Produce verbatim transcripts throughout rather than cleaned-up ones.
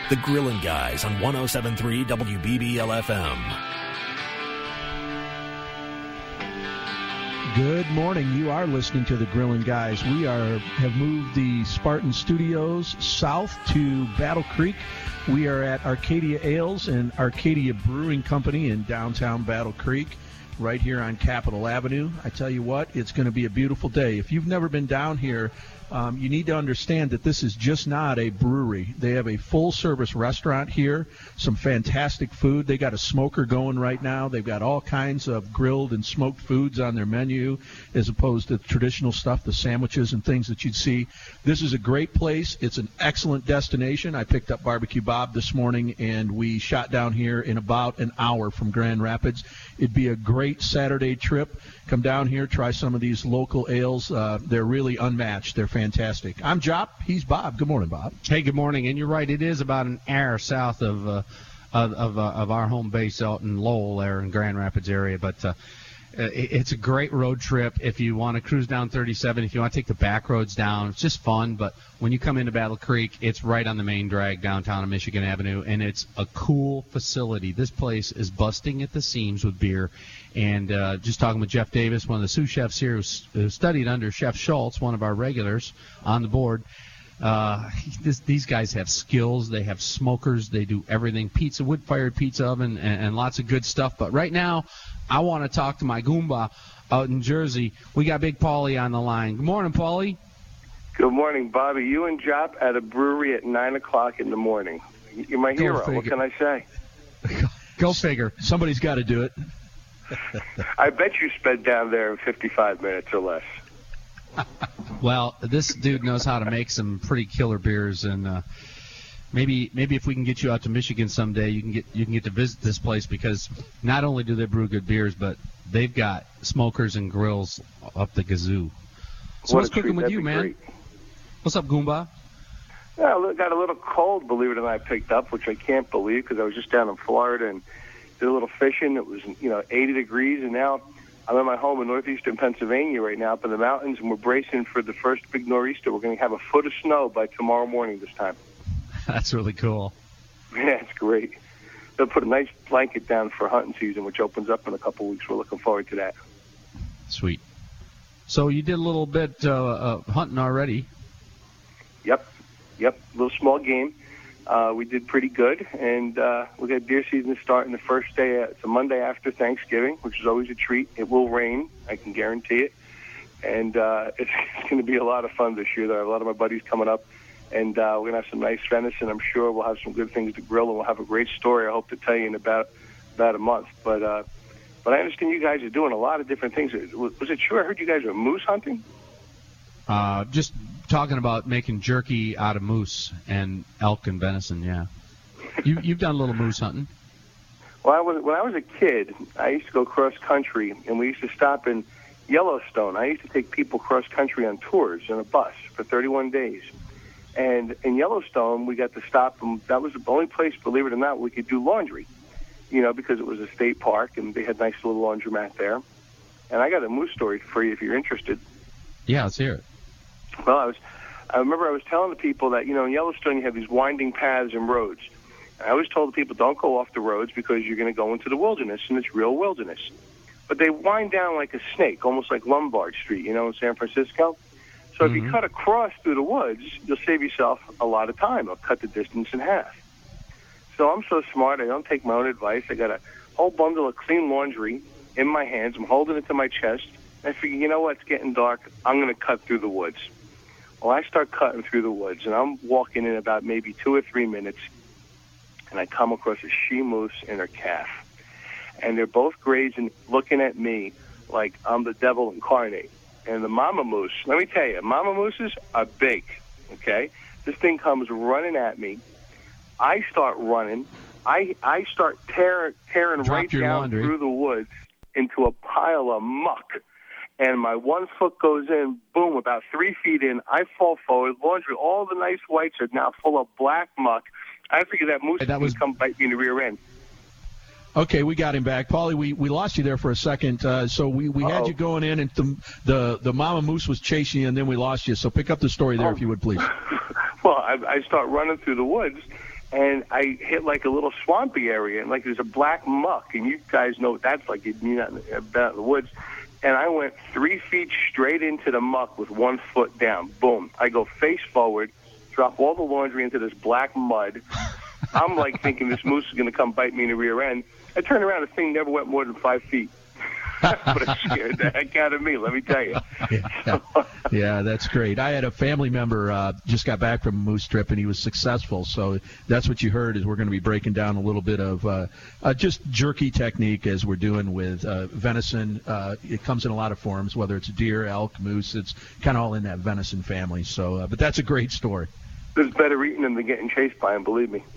The Grillin' Guys on one oh seven point three W B B L F M. Good morning. You are listening to the Grillin' Guys. We are have moved the Spartan Studios south to Battle Creek. We are at Arcadia Ales and Arcadia Brewing Company in downtown Battle Creek, right here on Capitol Avenue. I tell you what, it's going to be a beautiful day. If you've never been down here, um, you need to understand that this is just not a brewery. They have a full-service restaurant here, some fantastic food. They got a smoker going right now. They've got all kinds of grilled and smoked foods on their menu, as opposed to traditional stuff, the sandwiches and things that you'd see. This is a great place. It's an excellent destination. I picked up Barbecue Bob this morning, and we shot down here in about an hour from Grand Rapids. It'd be a great Saturday trip. Come down here, try some of these local ales. Uh, they're really unmatched. They're fantastic. I'm Jop. He's Bob. Good morning, Bob. Hey, good morning. And you're right. It is about an hour south of uh, of of, uh, of our home base out in Lowell, there in Grand Rapids area. But uh, it, it's a great road trip if you want to cruise down thirty-seven. If you want to take the back roads down, it's just fun. But when you come into Battle Creek, it's right on the main drag downtown on Michigan Avenue, and it's a cool facility. This place is busting at the seams with beer. And uh, just talking with Jeff Davis, one of the sous chefs here who, who studied under Chef Schultz, one of our regulars on the board. Uh, this, these guys have skills. They have smokers. They do everything. Pizza, wood-fired pizza oven, and, and lots of good stuff. But right now, I want to talk to my Goomba out in Jersey. We got Big Paulie on the line. Good morning, Paulie. Good morning, Bobby. You and Jop at a brewery at nine o'clock in the morning. You're my Go hero. figure. What can I say? Go figure. Somebody's got to do it. I bet you spent down there in fifty-five minutes or less. Well, this dude knows how to make some pretty killer beers, and uh, maybe maybe if we can get you out to Michigan someday, you can get you can get to visit this place, because not only do they brew good beers, but they've got smokers and grills up the gazoo. So What what's a treat. cooking with That'd you, be man? great. What's up, Goomba? Yeah, I got a little cold, believe it or not, I picked up, which I can't believe because I was just down in Florida and did a little fishing. It was, you know, eighty degrees, and now I'm at my home in northeastern Pennsylvania right now up in the mountains, and we're bracing for the first big nor'easter. We're going to have a foot of snow by tomorrow morning this time. That's really cool. Yeah, it's great. They'll put a nice blanket down for hunting season, which opens up in a couple of weeks. We're looking forward to that. Sweet. So you did a little bit uh, uh, hunting already. Yep, yep, little small game. Uh, we did pretty good, and uh, we got deer season starting the first day. Uh, it's a Monday after Thanksgiving, which is always a treat. It will rain, I can guarantee it, and uh, it's, it's going to be a lot of fun this year. There are a lot of my buddies coming up, and uh, we're going to have some nice venison. I'm sure we'll have some good things to grill, and we'll have a great story I hope to tell you in about about a month. But uh, but I understand you guys are doing a lot of different things. Was, was it true? I heard you guys are moose hunting. Uh, just talking about making jerky out of moose and elk and venison, yeah. You, you've done a little moose hunting. Well, I was, when I was a kid, I used to go cross-country, and we used to stop in Yellowstone. I used to take people cross-country on tours in a bus for thirty-one days. And in Yellowstone, we got to stop, and that was the only place, believe it or not, we could do laundry, you know, because it was a state park, and they had a nice little laundromat there. And I got a moose story for you if you're interested. Yeah, let's hear it. Well, I was, I remember I was telling the people that, you know, in Yellowstone you have these winding paths and roads. And I always told the people, don't go off the roads because you're going to go into the wilderness, and it's real wilderness. But they wind down like a snake, almost like Lombard Street, you know, in San Francisco. So mm-hmm. if you cut across through the woods, you'll save yourself a lot of time. It'll cut the distance in half. So I'm so smart, I don't take my own advice. I got a whole bundle of clean laundry in my hands. I'm holding it to my chest. I figure, you know what, it's getting dark. I'm going to cut through the woods. Well, I start cutting through the woods, and I'm walking in about maybe two or three minutes, and I come across a she-moose and her calf. And they're both grazing, looking at me like I'm the devil incarnate. And the mama moose, let me tell you, mama mooses are big, okay? This thing comes running at me. I start running. I I start tear, tearing Drop right your down laundry. through the woods into a pile of muck. And my one foot goes in, boom, about three feet in. I fall forward. Laundry, all the nice whites are now full of black muck. I figure that moose that was... can come bite me in the rear end. Okay, we got him back. Paulie, we, we lost you there for a second. Uh, so we, we had you going in, and the, the the mama moose was chasing you, and then we lost you. So pick up the story there, oh. if you would, please. Well, I, I start running through the woods, and I hit like a little swampy area, and like there's a black muck, and you guys know what that's like. You've been out in the woods. And I went three feet straight into the muck with one foot down. Boom. I go face forward, drop all the laundry into this black mud. I'm like thinking this moose is going to come bite me in the rear end. I turn around, the thing never went more than five feet. But it scared the heck out of me, let me tell you. Yeah, yeah, that's great. I had a family member uh, just got back from a moose trip, and he was successful. So that's what you heard is we're going to be breaking down a little bit of uh, uh, just jerky technique as we're doing with uh, venison. Uh, it comes in a lot of forms, whether it's deer, elk, moose. It's kind of all in that venison family. So, uh, but that's a great story. There's better eating them than getting chased by them, believe me.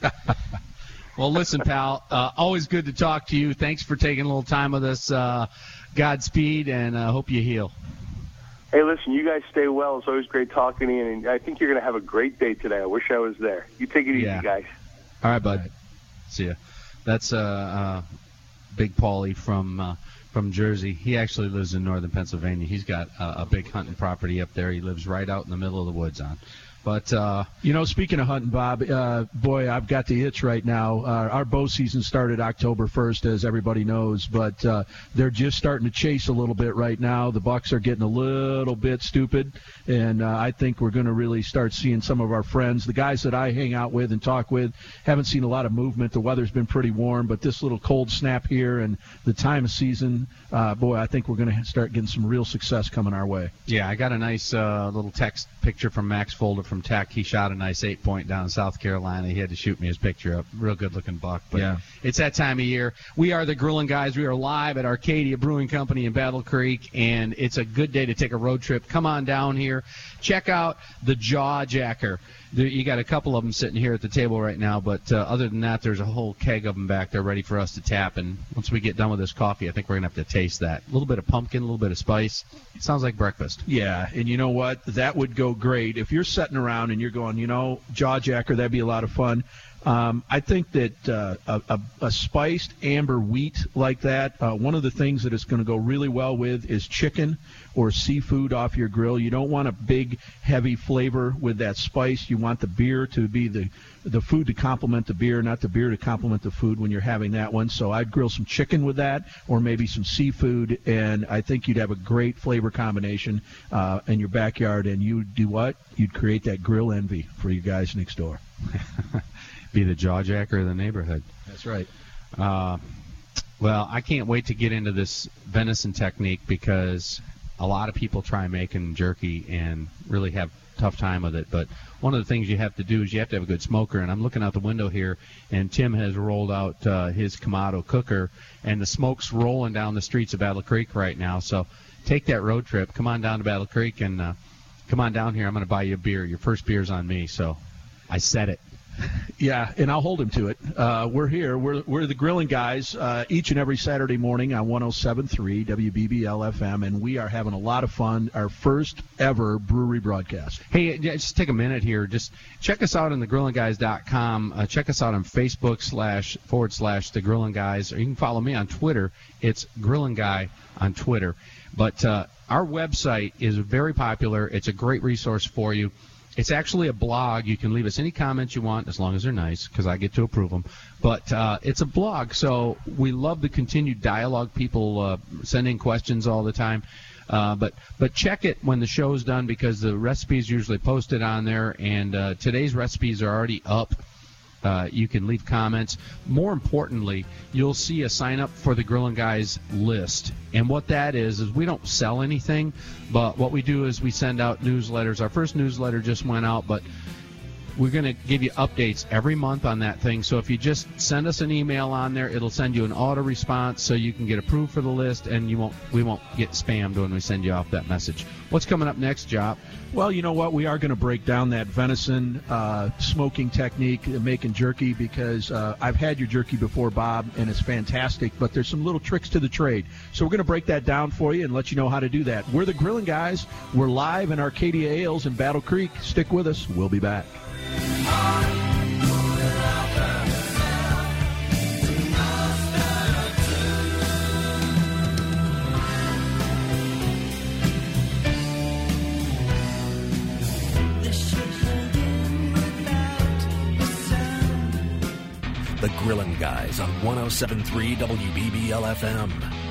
Well, listen, pal, uh, always good to talk to you. Thanks for taking a little time with us. Uh, Godspeed, and I uh, hope you heal. Hey, listen, you guys stay well. It's always great talking to you, and I think you're going to have a great day today. I wish I was there. You take it easy, yeah. guys. All right, bud. See ya. That's uh, uh, Big Paulie from uh, from Jersey. He actually lives in northern Pennsylvania. He's got uh, a big hunting property up there. He lives right out in the middle of the woods on. But, uh, you know, speaking of hunting, Bob, uh, boy, I've got the itch right now. Uh, our bow season started October first, as everybody knows, but uh, they're just starting to chase a little bit right now. The bucks are getting a little bit stupid, and uh, I think we're going to really start seeing some of our friends, the guys that I hang out with and talk with, haven't seen a lot of movement. The weather's been pretty warm, but this little cold snap here and the time of season, uh, boy, I think we're going to start getting some real success coming our way. Yeah, I got a nice uh, little text picture from Max Folder from Tech. He shot a nice eight point down in South Carolina. He had to shoot me his picture up. Real good looking buck. But yeah. It's that time of year. We are the Grilling Guys. We are live at Arcadia Brewing Company in Battle Creek, and it's a good day to take a road trip. Come on down here. Check out the Jaw Jacker. There, you got a couple of them sitting here at the table right now, but uh, other than that, there's a whole keg of them back there ready for us to tap. And once we get done with this coffee, I think we're going to have to taste that. A little bit of pumpkin, a little bit of spice. It sounds like breakfast. Yeah, and you know what? That would go great. If you're sitting around and you're going, you know, Jaw Jacker, that'd be a lot of fun. Um, I think that uh, a, a, a spiced amber wheat like that, uh, one of the things that it's going to go really well with is chicken or seafood off your grill. You don't want a big, heavy flavor with that spice. You want the beer to be the the food to complement the beer, not the beer to complement the food when you're having that one. So I'd grill some chicken with that or maybe some seafood, and I think you'd have a great flavor combination uh, in your backyard, and you'd do what? You'd create that grill envy for you guys next door. Be the Jaw Jacker of the neighborhood. That's right. Uh, well, I can't wait to get into this venison technique because a lot of people try making jerky and really have a tough time with it. But one of the things you have to do is you have to have a good smoker. And I'm looking out the window here, and Tim has rolled out uh, his Kamado cooker, and the smoke's rolling down the streets of Battle Creek right now. So take that road trip. Come on down to Battle Creek and uh, come on down here. I'm going to buy you a beer. Your first beer's on me, so I said it. Yeah, and I'll hold him to it. Uh, we're here. We're we're the Grilling Guys uh, each and every Saturday morning on one oh seven point three W B B L F M, and we are having a lot of fun. Our first ever brewery broadcast. Hey, just take a minute here. Just check us out on the grilling guys dot com. Uh, check us out on Facebook slash forward slash the Grilling Guys, or you can follow me on Twitter. It's Grilling Guy on Twitter. But uh, our website is very popular. It's a great resource for you. It's actually a blog. You can leave us any comments you want, as long as they're nice, because I get to approve them. But uh, it's a blog, so we love the continued dialogue. People uh, send in questions all the time. Uh, but but check it when the show's done, because the recipe's usually posted on there, and uh, today's recipes are already up. Uh, you can leave comments. More importantly, you'll see a sign up for the Grilling Guys list. And what that is, is we don't sell anything, but what we do is we send out newsletters. Our first newsletter just went out, but we're going to give you updates every month on that thing. So if you just send us an email on there, it'll send you an auto response so you can get approved for the list, and you won't we won't get spammed when we send you off that message. What's coming up next, Jop? Well, you know what? We are going to break down that venison uh, smoking technique, uh, making jerky, because uh, I've had your jerky before, Bob, and it's fantastic, but there's some little tricks to the trade. So we're going to break that down for you and let you know how to do that. We're the Grilling Guys. We're live in Arcadia Ales in Battle Creek. Stick with us. We'll be back. The ship pulled in without a sound. The Grillin' Guys on one oh seven point three W B B L F M.